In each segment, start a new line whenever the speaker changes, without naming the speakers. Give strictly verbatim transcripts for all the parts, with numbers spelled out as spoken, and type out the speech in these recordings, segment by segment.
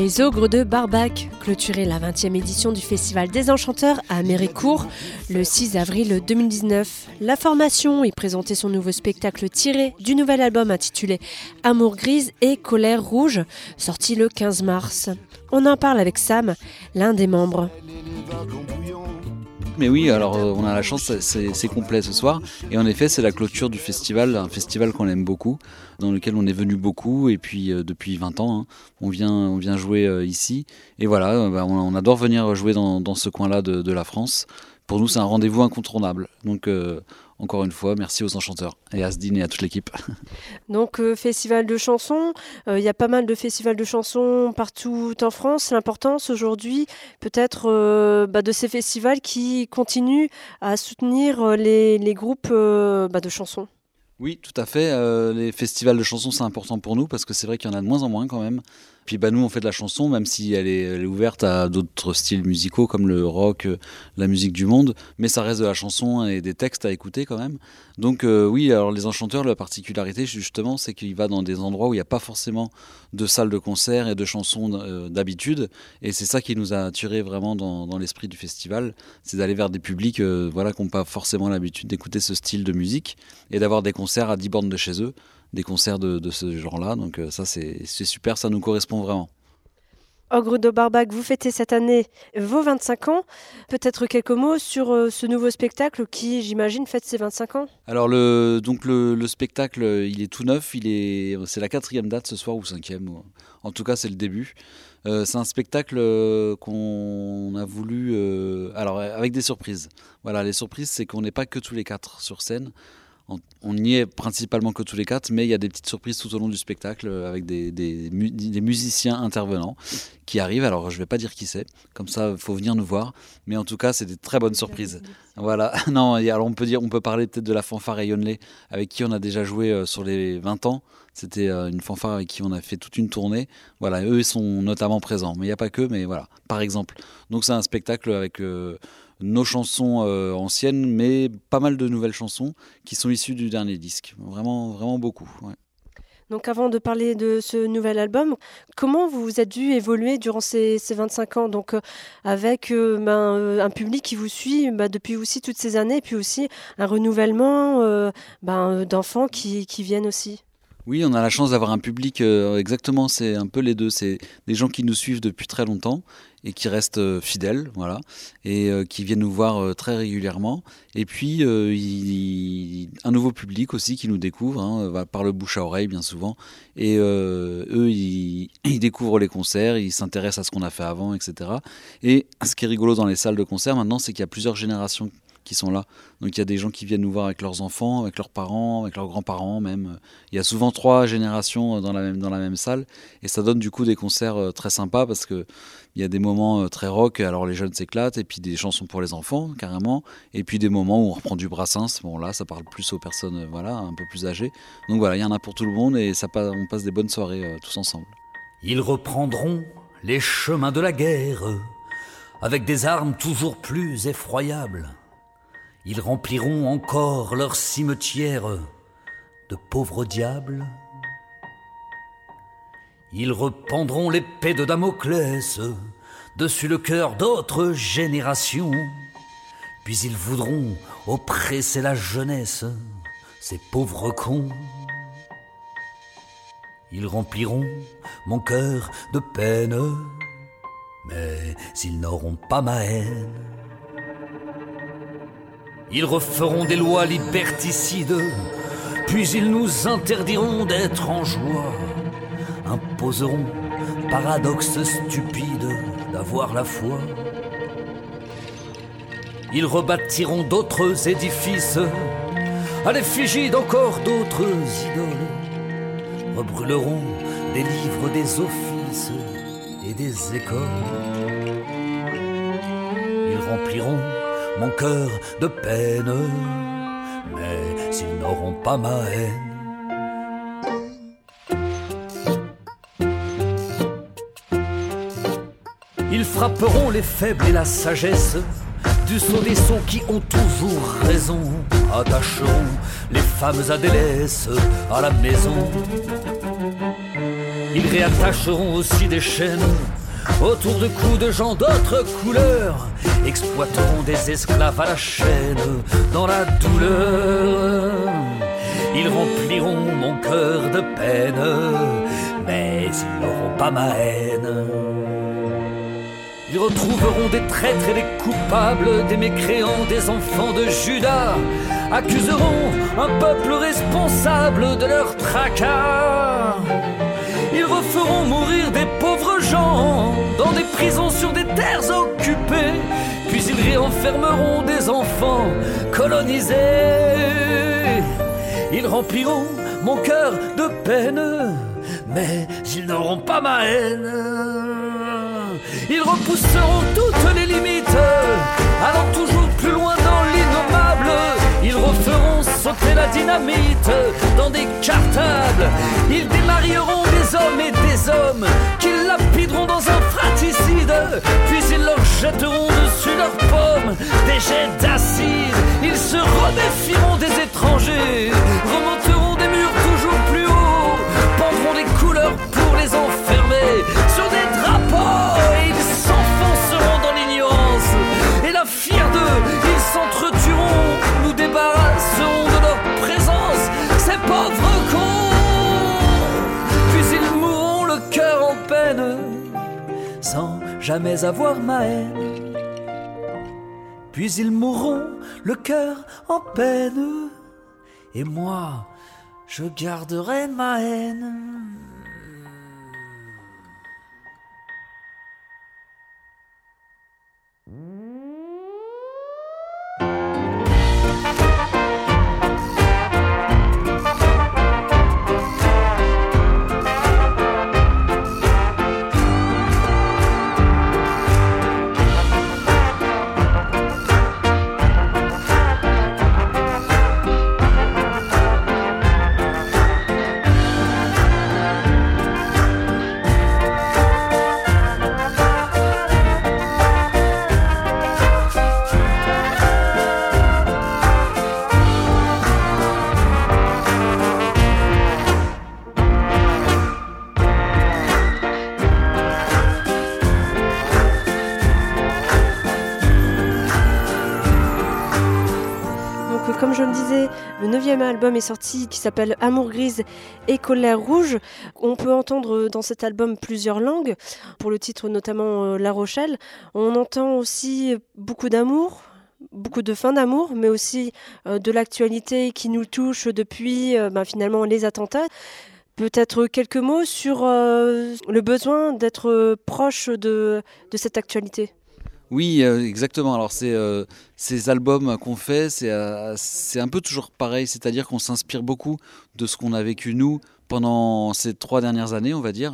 Les Ogres de Barbac clôturaient la vingtième édition du Festival des Enchanteurs à Méricourt le six avril deux mille dix-neuf. La formation y présentait son nouveau spectacle tiré du nouvel album intitulé Amour grise et colère rouge, sorti le quinze mars. On en parle avec Sam, l'un des membres.
Mais oui, alors euh, on a la chance, c'est, c'est complet ce soir. Et en effet, c'est la clôture du festival, un festival qu'on aime beaucoup, dans lequel on est venu beaucoup. Et puis euh, depuis vingt ans, hein, on, vient, on vient jouer euh, ici. Et voilà, euh, bah, on, on adore venir jouer dans, dans ce coin-là de, de la France. Pour nous, c'est un rendez-vous incontournable. Donc, euh, encore une fois, merci aux Enchanteurs et à Asdine et à toute l'équipe.
Donc, euh, festival de chansons, il euh, y a pas mal de festivals de chansons partout en France. L'importance aujourd'hui, peut-être, euh, bah, de ces festivals qui continuent à soutenir les, les groupes euh, bah, de chansons.
Oui, tout à fait. Euh, les festivals de chansons, c'est important pour nous parce que c'est vrai qu'il y en a de moins en moins quand même. Puis bah, nous, on fait de la chanson, même si elle est, elle est ouverte à d'autres styles musicaux comme le rock, la musique du monde. Mais ça reste de la chanson et des textes à écouter quand même. Donc euh, oui, alors les Enchanteurs, la particularité justement, c'est qu'il va dans des endroits où il n'y a pas forcément de salles de concert et de chansons euh, d'habitude. Et c'est ça qui nous a attirés vraiment dans, dans l'esprit du festival. C'est d'aller vers des publics euh, voilà, qui n'ont pas forcément l'habitude d'écouter ce style de musique et d'avoir des concerts à dix bornes de chez eux. Des concerts de, de ce genre-là, donc euh, ça c'est, c'est super, ça nous correspond vraiment.
Ogre de Barbac, vous fêtez cette année vos vingt-cinq ans. Peut-être quelques mots sur euh, ce nouveau spectacle qui, j'imagine, fête ses vingt-cinq ans.
Alors le, donc le, le spectacle, il est tout neuf, il est, c'est la quatrième date ce soir ou cinquième, en tout cas c'est le début. Euh, c'est un spectacle euh, qu'on a voulu, euh, alors avec des surprises. Voilà, les surprises c'est qu'on n'est pas que tous les quatre sur scène. On n'y est principalement que tous les quatre, mais il y a des petites surprises tout au long du spectacle avec des, des, des musiciens intervenants qui arrivent. Alors je ne vais pas dire qui c'est, comme ça il faut venir nous voir, mais en tout cas c'est des très bonnes surprises. Voilà. Non, alors on peut dire, on peut parler peut-être de la fanfare Yonley avec qui on a déjà joué sur les vingt ans. C'était une fanfare avec qui on a fait toute une tournée. Voilà, eux ils sont notamment présents, mais il n'y a pas que, mais voilà, par exemple. Donc c'est un spectacle avec euh, nos chansons euh, anciennes, mais pas mal de nouvelles chansons qui sont issues du dernier disque. Vraiment, vraiment beaucoup. Ouais.
Donc avant de parler de ce nouvel album, comment vous êtes dû évoluer durant ces, ces vingt-cinq ans, donc euh, avec euh, ben, euh, un public qui vous suit ben, depuis aussi toutes ces années, et puis aussi un renouvellement euh, ben, d'enfants qui, qui viennent aussi?
Oui, on a la chance d'avoir un public, euh, exactement, c'est un peu les deux. C'est des gens qui nous suivent depuis très longtemps et qui restent euh, fidèles, voilà, et euh, qui viennent nous voir euh, très régulièrement. Et puis, euh, il, un nouveau public aussi qui nous découvre, hein, par le bouche à oreille bien souvent. Et euh, eux, ils, ils découvrent les concerts, ils s'intéressent à ce qu'on a fait avant, et cetera. Et ce qui est rigolo dans les salles de concert maintenant, c'est qu'il y a plusieurs générations qui sont là. Donc il y a des gens qui viennent nous voir avec leurs enfants, avec leurs parents, avec leurs grands-parents même. Il y a souvent trois générations dans la même, dans la même salle et ça donne du coup des concerts très sympas parce qu'il y a des moments très rock, alors les jeunes s'éclatent et puis des chansons pour les enfants carrément et puis des moments où on reprend du Brassens. Bon là ça parle plus aux personnes voilà, un peu plus âgées. Donc voilà, il y en a pour tout le monde et ça, on passe des bonnes soirées euh, tous ensemble.
Ils reprendront les chemins de la guerre avec des armes toujours plus effroyables. Ils rempliront encore leur cimetière de pauvres diables. Ils rependront l'épée de Damoclès dessus le cœur d'autres générations. Puis ils voudront oppresser la jeunesse, ces pauvres cons. Ils rempliront mon cœur de peine, mais ils n'auront pas ma haine. Ils referont des lois liberticides, puis ils nous interdiront d'être en joie, imposeront paradoxe stupide d'avoir la foi. Ils rebâtiront d'autres édifices à l'effigie d'encore d'autres idoles, rebrûleront des livres des offices et des écoles. Ils rempliront mon cœur de peine, mais s'ils n'auront pas ma haine. Ils frapperont les faibles et la sagesse du sceau des sons qui ont toujours raison, attacheront les femmes à des laisses à la maison. Ils réattacheront aussi des chaînes autour de coups de gens d'autres couleurs, exploiteront des esclaves à la chaîne dans la douleur. Ils rempliront mon cœur de peine, mais ils n'auront pas ma haine. Ils retrouveront des traîtres et des coupables, des mécréants, des enfants de Judas, accuseront un peuple responsable de leur tracas. Ils referont mourir des pauvres gens dans des prisons sur des terres occupées, puis ils réenfermeront des enfants colonisés. Ils rempliront mon cœur de peine, mais ils n'auront pas ma haine. Ils repousseront toutes les limites, allant toujours plus loin dans l'innommable. Ils referont sauter la dynamite dans des cartables. Ils démarieront des hommes et des hommes qu'ils lapideront dans un fratricide, puis ils leur jetteront dessus leurs pommes des jets d'acide. Ils se reméfieront des étrangers, remonteront des murs toujours plus hauts, pendront des couleurs pour les enfermer sur des drapeaux. Et ils s'enfonceront dans l'ignorance, et la fière d'eux, ils s'entretueront. Nous débarrasserons de leur présence ces pauvres cons, puis ils mourront le cœur en peine, sans jamais avoir ma haine. Puis ils mourront le cœur en peine, et moi, je garderai ma haine.
Comme je le disais, le neuvième album est sorti qui s'appelle Amour grise et colère rouge. On peut entendre dans cet album plusieurs langues, pour le titre notamment La Rochelle. On entend aussi beaucoup d'amour, beaucoup de fin d'amour, mais aussi euh, de l'actualité qui nous touche depuis euh, ben, finalement les attentats. Peut-être quelques mots sur euh, le besoin d'être proche de, de cette actualité.
Oui, euh, exactement. Alors c'est euh, ces albums qu'on fait, c'est euh, c'est un peu toujours pareil, c'est-à-dire qu'on s'inspire beaucoup de ce qu'on a vécu nous pendant ces trois dernières années, on va dire,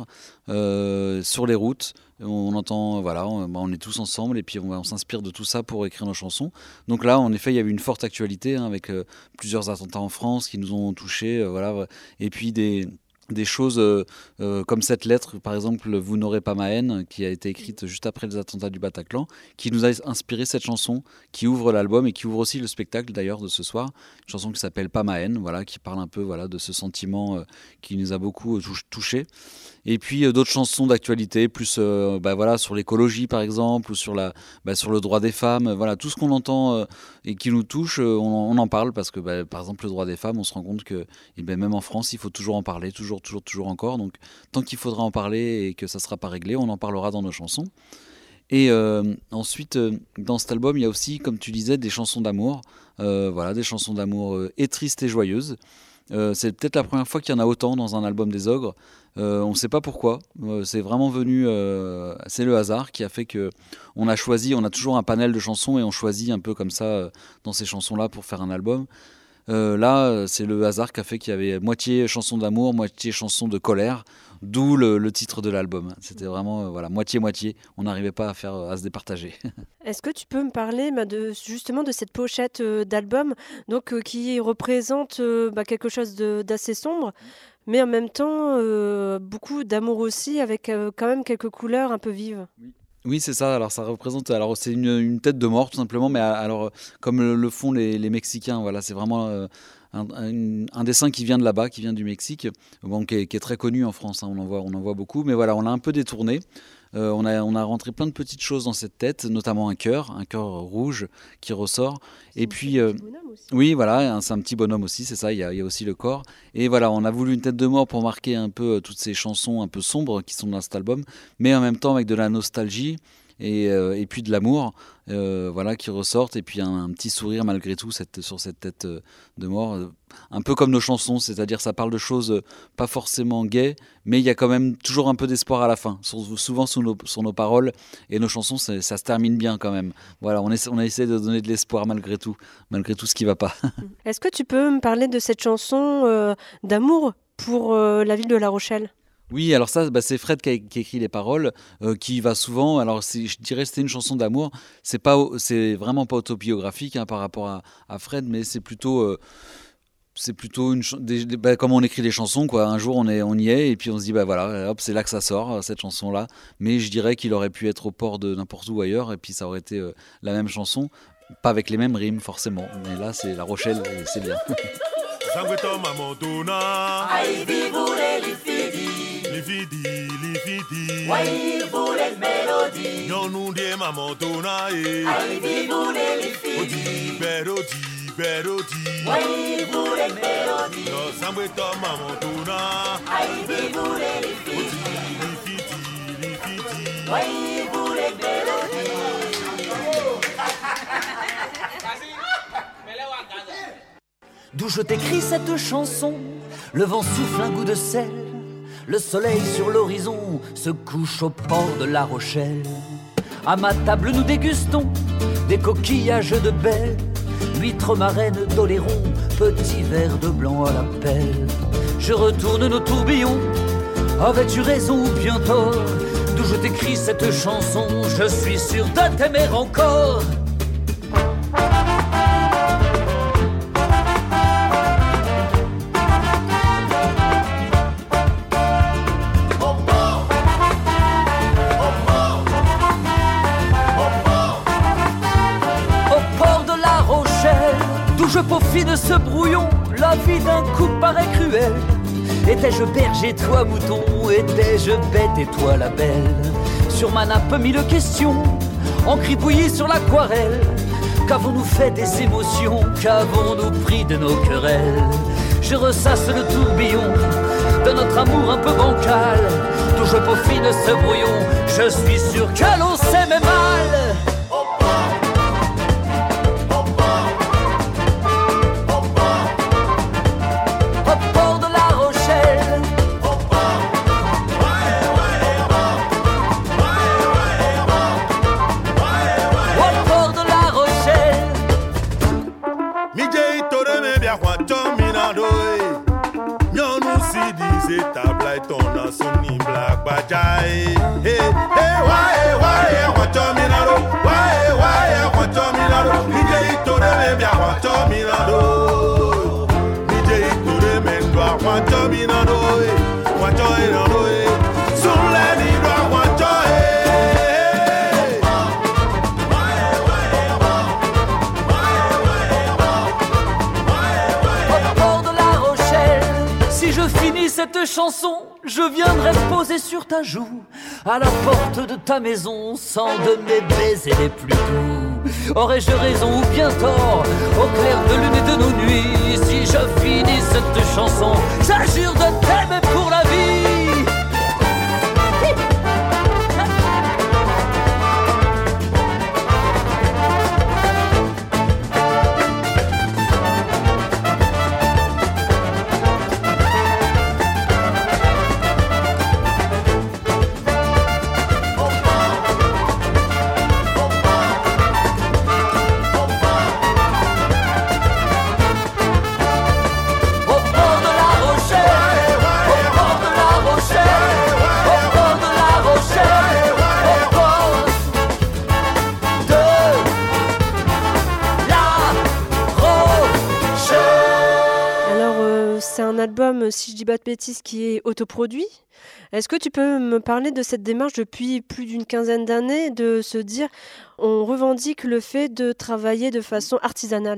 euh, sur les routes. On entend, voilà, on, on est tous ensemble et puis on, on s'inspire de tout ça pour écrire nos chansons. Donc là, en effet, il y avait une forte actualité hein, avec euh, plusieurs attentats en France qui nous ont touchés, euh, voilà, et puis des des choses euh, euh, comme cette lettre, par exemple, Vous n'aurez pas ma haine, qui a été écrite juste après les attentats du Bataclan, qui nous a inspiré cette chanson, qui ouvre l'album et qui ouvre aussi le spectacle d'ailleurs de ce soir. Une chanson qui s'appelle Pas ma haine, voilà, qui parle un peu voilà, de ce sentiment euh, qui nous a beaucoup euh, touchés. Et puis euh, d'autres chansons d'actualité, plus euh, bah, voilà, sur l'écologie par exemple, ou sur, la, bah, sur le droit des femmes. Voilà, tout ce qu'on entend euh, et qui nous touche, euh, on, on en parle parce que bah, par exemple le droit des femmes, on se rend compte que et ben, même en France, il faut toujours en parler, toujours, toujours, toujours encore. Donc tant qu'il faudra en parler et que ça ne sera pas réglé, on en parlera dans nos chansons. Et euh, ensuite, euh, dans cet album, il y a aussi, comme tu disais, des chansons d'amour. Euh, voilà, des chansons d'amour euh, et tristes et joyeuses. Euh, c'est peut-être la première fois qu'il y en a autant dans un album des Ogres. Euh, on ne sait pas pourquoi. Euh, c'est vraiment venu, euh, c'est le hasard qui a fait que on a choisi. On a toujours un panel de chansons et on choisit un peu comme ça euh, dans ces chansons-là pour faire un album. Euh, là, c'est le hasard qui a fait qu'il y avait moitié chansons d'amour, moitié chansons de colère, d'où le, le titre de l'album. C'était vraiment euh, voilà, moitié-moitié. On n'arrivait pas à, faire, à se départager.
Est-ce que tu peux me parler bah, de, justement de cette pochette euh, d'album donc, euh, qui représente euh, bah, quelque chose de, d'assez sombre, mais en même temps euh, beaucoup d'amour aussi, avec euh, quand même quelques couleurs un peu vives?
Oui. Oui, c'est ça. Alors, ça représente. Alors, c'est une, une tête de mort, tout simplement. Mais alors, comme le, le font les, les Mexicains, voilà, c'est vraiment euh, un, un, un dessin qui vient de là-bas, qui vient du Mexique, bon, qui, est, qui est très connu en France. Hein, on en voit, on en voit beaucoup. Mais voilà, on l'a un peu détourné. Euh, on, a, on a rentré plein de petites choses dans cette tête, notamment un cœur, un cœur rouge qui ressort.
C'est
Et puis,
un
euh,
petit bonhomme aussi.
oui, voilà, c'est un petit bonhomme aussi, c'est ça, il y, a, il y a aussi le corps. Et voilà, on a voulu une tête de mort pour marquer un peu euh, toutes ces chansons un peu sombres qui sont dans cet album, mais en même temps avec de la nostalgie. Et, euh, et puis de l'amour euh, voilà, qui ressortent, et puis un, un petit sourire malgré tout cette, sur cette tête euh, de mort, euh, un peu comme nos chansons, c'est-à-dire ça parle de choses euh, pas forcément gaies, mais il y a quand même toujours un peu d'espoir à la fin, sur, souvent sur nos, sur nos paroles, et nos chansons ça se termine bien quand même. Voilà, on essaie, on essaie de donner de l'espoir malgré tout, malgré tout ce qui va pas.
Est-ce que tu peux me parler de cette chanson euh, d'amour pour euh, la ville de La Rochelle ?
Oui, alors ça, bah, c'est Fred qui a, qui a écrit les paroles, euh, qui y va souvent. Alors, c'est, je dirais que c'était une chanson d'amour. C'est pas, c'est vraiment pas autobiographique hein, par rapport à, à Fred, mais c'est plutôt, euh, c'est plutôt une, des, des, bah, comme on écrit des chansons, quoi. Un jour, on est, on y est, et puis on se dit, bah voilà, hop, c'est là que ça sort cette chanson-là. Mais je dirais qu'il aurait pu être au port de n'importe où ailleurs, et puis ça aurait été euh, la même chanson, pas avec les mêmes rimes forcément. Mais là, c'est La Rochelle, et c'est bien.
Ai vivure li fidi, li fidi, li fidi. Wai vure melodi. Non un die mamotona e. Ai vivure li fidi. Odi berodi, berodi. Wai vure melodi. No sambe to mamotona. Ai vivure li fidi. Odi li fidi, li fidi. Wai vure melodi.
D'où je t'écris cette chanson, le vent souffle un goût de sel, le soleil sur l'horizon se couche au port de La Rochelle. À ma table nous dégustons des coquillages de belle, huîtres marraines d'Oléron, petits verres de blanc à la pelle. Je retourne nos tourbillons, avais-tu raison ou bien tort? D'où je t'écris cette chanson, je suis sûr de t'aimer encore. Je peaufine ce brouillon, la vie d'un coup paraît cruelle. Étais-je berger, toi mouton, étais-je bête et toi la belle? Sur ma nappe mille questions, encribouillis sur l'aquarelle. Qu'avons-nous fait des émotions, qu'avons-nous pris de nos querelles? Je ressasse le tourbillon de notre amour un peu bancal. D'où je peaufine ce brouillon, je suis sûr que l'on s'aimait mal. Cette chanson, je viendrai poser sur ta joue, à la porte de ta maison, sans de mes baisers les plus doux. Aurais-je raison ou bien tort, au clair de lune et de nos nuits, si je finis cette chanson, j'ajure de t'aimer pour la vie.
Album, si je dis pas de bêtises, qui est autoproduit. Est-ce que tu peux me parler de cette démarche depuis plus d'une quinzaine d'années, de se dire on revendique le fait de travailler de façon artisanale?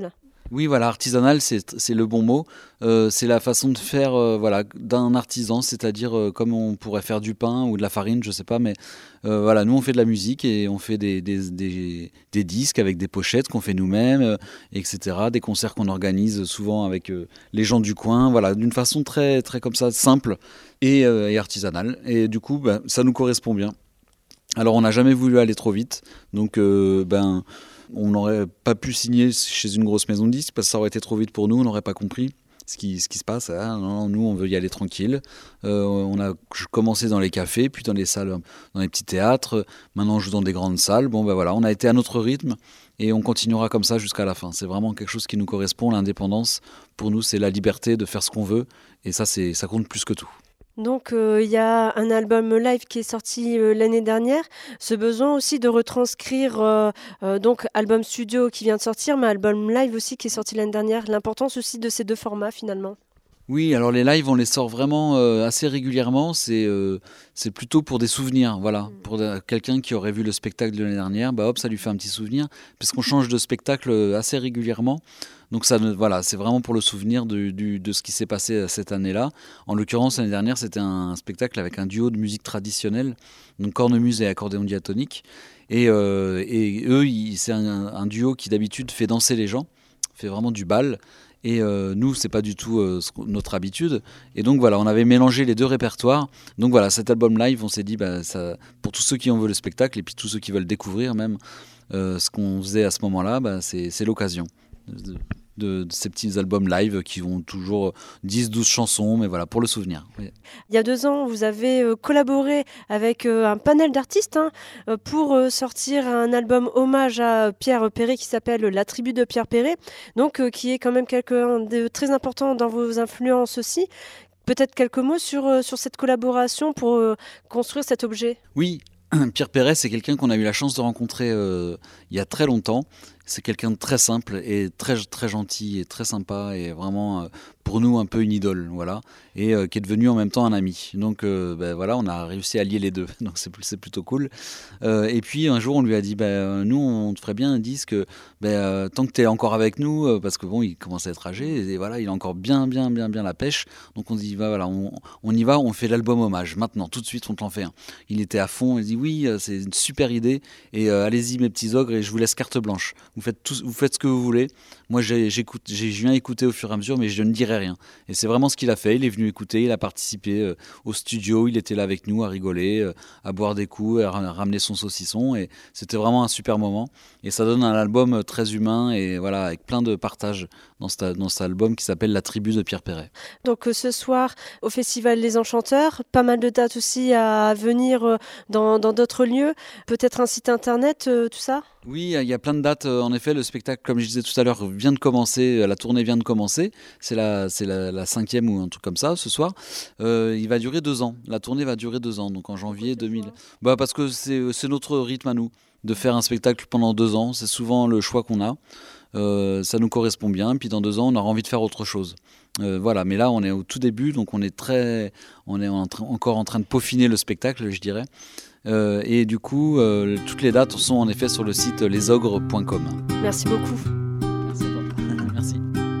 Oui, voilà, artisanal, c'est, c'est le bon mot. Euh, c'est la façon de faire euh, voilà, d'un artisan, c'est-à-dire euh, comme on pourrait faire du pain ou de la farine, je sais pas, mais euh, voilà, nous on fait de la musique et on fait des, des, des, des disques avec des pochettes qu'on fait nous-mêmes, euh, et cetera. Des concerts qu'on organise souvent avec euh, les gens du coin, voilà, d'une façon très, très comme ça, simple et, euh, et artisanale. Et du coup, ben, ça nous correspond bien. Alors on n'a jamais voulu aller trop vite, donc euh, ben... on n'aurait pas pu signer chez une grosse maison de disques parce que ça aurait été trop vite pour nous, on n'aurait pas compris ce qui, ce qui se passe. Ah, non, nous, on veut y aller tranquille. Euh, on a commencé dans les cafés, puis dans les salles, dans les petits théâtres. Maintenant, on joue dans des grandes salles. Bon, ben voilà, on a été à notre rythme et on continuera comme ça jusqu'à la fin. C'est vraiment quelque chose qui nous correspond, l'indépendance. Pour nous, c'est la liberté de faire ce qu'on veut et ça, c'est, ça compte plus que tout.
Donc il euh, y a un album live qui est sorti euh, l'année dernière. Ce besoin aussi de retranscrire, euh, euh, donc album studio qui vient de sortir, mais album live aussi qui est sorti l'année dernière. L'importance aussi de ces deux formats finalement.
Oui, alors les lives, on les sort vraiment euh, assez régulièrement. C'est, euh, c'est plutôt pour des souvenirs. Voilà. Mmh. Pour de, quelqu'un qui aurait vu le spectacle de l'année dernière, bah hop, ça lui fait un petit souvenir. Puisqu'on change de spectacle assez régulièrement. Donc ça, voilà, c'est vraiment pour le souvenir du, du, de ce qui s'est passé cette année-là. En l'occurrence, l'année dernière, c'était un spectacle avec un duo de musique traditionnelle, donc cornemuse et accordéon diatonique. Et, euh, et eux, ils, c'est un, un duo qui d'habitude fait danser les gens, fait vraiment du bal. Et euh, nous, c'est pas du tout euh, notre habitude. Et donc voilà, on avait mélangé les deux répertoires. Donc voilà, cet album live, on s'est dit, bah, ça, pour tous ceux qui en veulent le spectacle et puis tous ceux qui veulent découvrir même euh, ce qu'on faisait à ce moment-là, bah, c'est, c'est l'occasion. De, de, de ces petits albums live qui ont toujours dix douze chansons, mais voilà, pour le souvenir. Oui.
Il y a deux ans, vous avez euh, collaboré avec euh, un panel d'artistes hein, euh, pour euh, sortir un album hommage à Pierre Perret qui s'appelle La Tribu de Pierre Perret, donc euh, qui est quand même quelqu'un de très important dans vos influences aussi. Peut-être quelques mots sur, euh, sur cette collaboration pour euh, construire cet objet.
Oui, Pierre Perret, c'est quelqu'un qu'on a eu la chance de rencontrer euh, il y a très longtemps. C'est quelqu'un de très simple et très, très gentil et très sympa et vraiment euh, pour nous un peu une idole, voilà, et euh, qui est devenu en même temps un ami. Donc euh, ben, voilà, on a réussi à lier les deux, donc c'est, c'est plutôt cool. Euh, et puis un jour on lui a dit, ben, nous on te ferait bien un disque, ben, euh, tant que tu es encore avec nous, euh, parce que bon, il commence à être âgé et, et voilà, il a encore bien, bien, bien, bien la pêche. Donc on dit, ben, voilà, on, on y va, on fait l'album hommage maintenant, tout de suite on t'en fait un. Il était à fond, il dit oui, c'est une super idée et euh, allez-y mes petits ogres et je vous laisse carte blanche. Vous faites, tout, vous faites ce que vous voulez. Moi, j'ai, j'écoute, j'ai, je viens écouter au fur et à mesure, mais je ne dirai rien. Et c'est vraiment ce qu'il a fait. Il est venu écouter, il a participé euh, au studio, il était là avec nous à rigoler, euh, à boire des coups, à ramener son saucisson. Et c'était vraiment un super moment. Et ça donne un album très humain et voilà, avec plein de partage dans, cette, dans cet album qui s'appelle La Tribu de Pierre Perret.
Donc euh, ce soir, au Festival Les Enchanteurs, pas mal de dates aussi à venir euh, dans, dans d'autres lieux. Peut-être un site internet, euh, tout ça ?
Oui, il y a plein de dates. En effet, le spectacle, comme je disais tout à l'heure, vient de commencer. La tournée vient de commencer. C'est la, c'est la, la cinquième ou un truc comme ça ce soir. Euh, il va durer deux ans. La tournée va durer deux ans, donc en janvier deux mille. Bah parce que c'est, c'est notre rythme à nous de faire un spectacle pendant deux ans. C'est souvent le choix qu'on a. Euh, ça nous correspond bien. Puis dans deux ans, on aura envie de faire autre chose. Euh, voilà. Mais là, on est au tout début, donc on est très, on est en train, encore en train de peaufiner le spectacle, je dirais. Euh, et du coup, euh, toutes les dates sont en effet sur le site les ogres point com.
Merci beaucoup.
Merci à toi. Merci.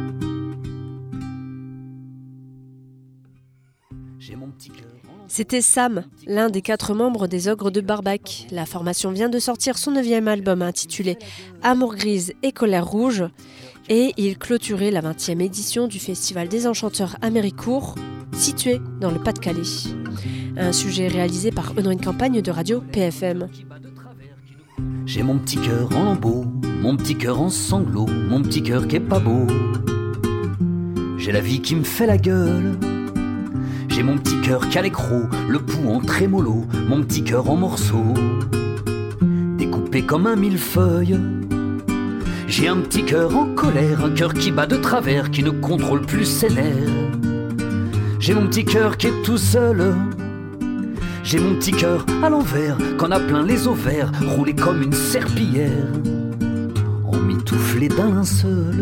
C'était Sam, l'un des quatre membres des Ogres de Barbac. La formation vient de sortir son neuvième album intitulé Amour grise et colère rouge. Et il clôturait la vingtième édition du Festival des Enchanteurs à Méricourt, situé dans le Pas-de-Calais. Un sujet réalisé par une campagne de radio P F M.
J'ai mon petit cœur en lambeaux, mon petit cœur en sanglots, mon petit cœur qui est pas beau. J'ai la vie qui me fait la gueule. J'ai mon petit cœur qui a l'écrou, le pouls en trémolo, mon petit cœur en morceaux, découpé comme un millefeuille. J'ai un petit cœur en colère, un cœur qui bat de travers, qui ne contrôle plus ses nerfs. J'ai mon petit cœur qui est tout seul. J'ai mon petit cœur à l'envers, qu'en a plein les ovaires, roulé comme une serpillière, emmitouflé d'un linceul.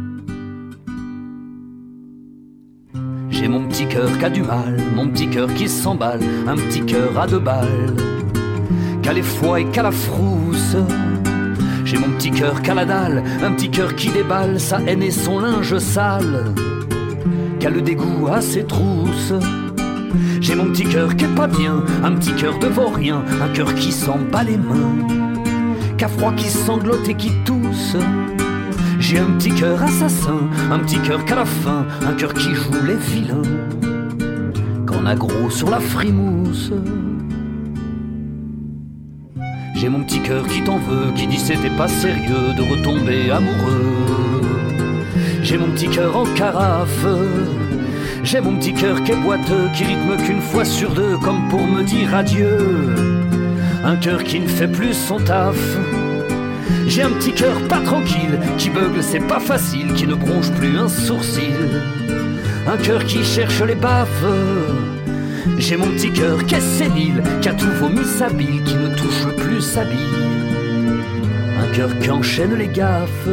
J'ai mon petit cœur qui a du mal, mon petit cœur qui s'emballe, un petit cœur à deux balles, qu'à les foies et qu'à la frousse. J'ai mon mon petit cœur qu'à la dalle, un petit cœur qui déballe sa haine et son linge sale, qu'a le dégoût à ses trousses. J'ai mon petit cœur qui est pas bien, un petit cœur de vaurien, un cœur qui s'en bat les mains, qu'a froid, qui sanglote et qui tousse. J'ai un petit cœur assassin, un petit cœur qu'à la fin, un cœur qui joue les vilains, qu'en a gros sur la frimousse. J'ai mon petit cœur qui t'en veut, qui dit c'était pas sérieux de retomber amoureux. J'ai mon petit cœur en carafe, j'ai mon petit cœur qui est boiteux, qui rythme qu'une fois sur deux, comme pour me dire adieu. Un cœur qui ne fait plus son taf. J'ai un petit cœur pas tranquille, qui beugle, c'est pas facile, qui ne bronche plus un sourcil. Un cœur qui cherche les baffes. J'ai mon petit cœur qui est sénile, qui a tout vomi sa bile, qui ne touche plus sa bille. Un cœur qui enchaîne les gaffes.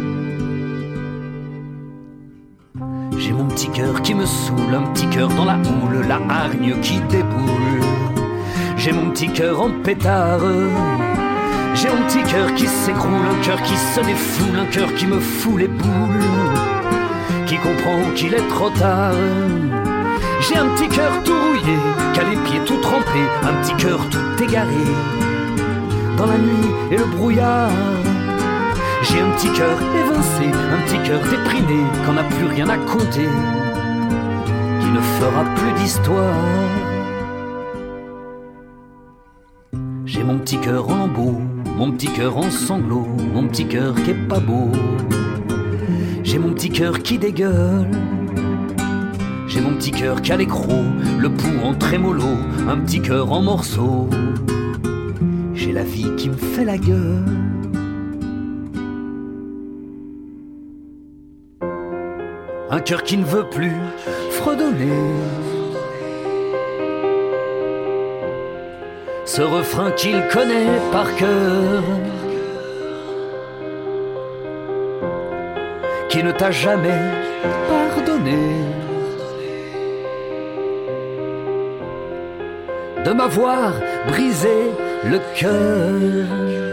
J'ai mon petit cœur qui me saoule, un petit cœur dans la houle, la hargne qui déboule. J'ai mon petit cœur en pétard. J'ai mon petit cœur qui s'écroule, un cœur qui se défoule, un cœur qui me fout les boules, qui comprend qu'il est trop tard. J'ai un petit cœur tout rouillé, qui a les pieds tout trempés, un petit cœur tout égaré dans la nuit et le brouillard. J'ai un petit cœur évincé, un petit cœur déprimé, qu'on n'a plus rien à compter, qui ne fera plus d'histoire. J'ai mon petit cœur en lambeaux, mon petit cœur en sanglots, mon petit cœur qui est pas beau. J'ai mon petit cœur qui dégueule. J'ai mon petit cœur qui a les crocs, le pouls en trémolo, un petit cœur en morceaux. J'ai la vie qui me fait la gueule. Un cœur qui ne veut plus fredonner ce refrain qu'il connaît par cœur, qui ne t'a jamais pardonné de m'avoir brisé le cœur.